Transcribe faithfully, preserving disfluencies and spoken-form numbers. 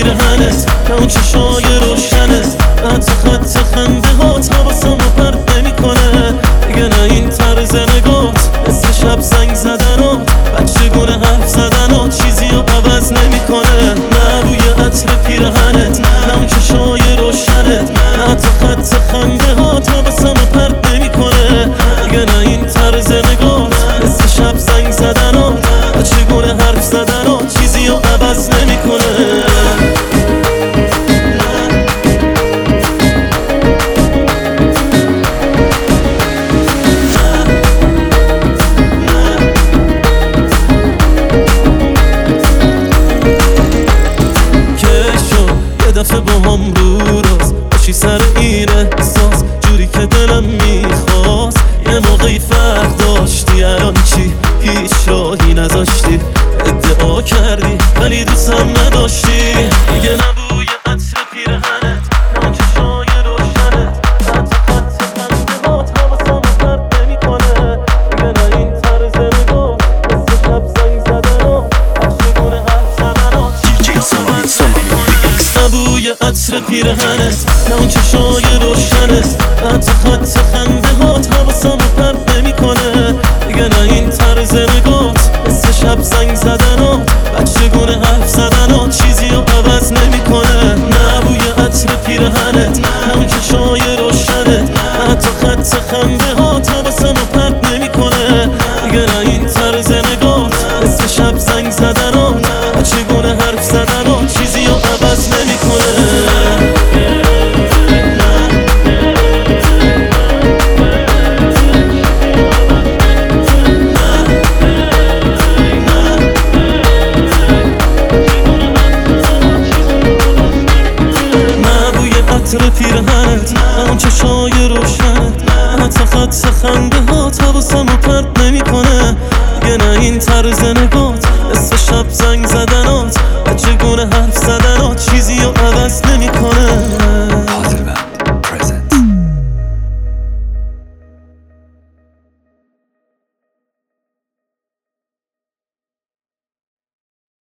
پیرهنت، نه اون چشای روشنت، حتی خط خنده هات حواسمو پرت نمیکنه. دیگه نه این طرز نگات، مثل شب زنگ زدنات، بچگونه حرف زدنات چیزی رو عوض نمیکنه. نه بوی عطر پیرهنت، نه اون چشای روشنت، نه حتی خط خنده هات حواسمو پرت نمیکنه. دیگه نه این طرز نگات، مثل شب زنگ زدنات، بچگونه حرف زدنات چیزی رو عوض نمیکنه. دفعه با هم رو راست باشی سر این احساس، جوری که دلم میخواست. یه موقعی فرق داشتی، الان چی؟ هیچ راهی نذاشتی، ادعا کردی ولی دوستم نداشتی. دیگه نبوی عطر پیرهنت، نه اون چشای روشنت، حتی خط خنده هات حواسمو پرت نمیکنه. دیگه نه این طرز نگات، مثل شب زنگ زدنات، بچگونه حرف زدنات بوی عطر پیرهنت، نه اون چشای روشنت، حتی خط خنده هات حواسمو پرت نمیکنه. دیگه نه این طرز نگات، مثل شب زنگ زدنات، بچگونه حرف زدنات چیزی رو عوض نمیکنه. نه بوی عطر پیرهنت، نه اون چشای روشنت، حتی خط خنده هات حواسمو پرت نمیکنه. دیگه نه این طرز نگات، مثل شب زنگ زدنات، بچگونه حرف زدنات چیزی رو عوض نمیکنه. عطر پیرهنت، نه اون چشای روشنت، حتی خط خنده هات حواسمو پرت نمیکنه. دیگه نه این طرز نگات، مثل شب زنگ زدنات، بچگونه حرف زدنات چیزی رو عوض نمیکنه.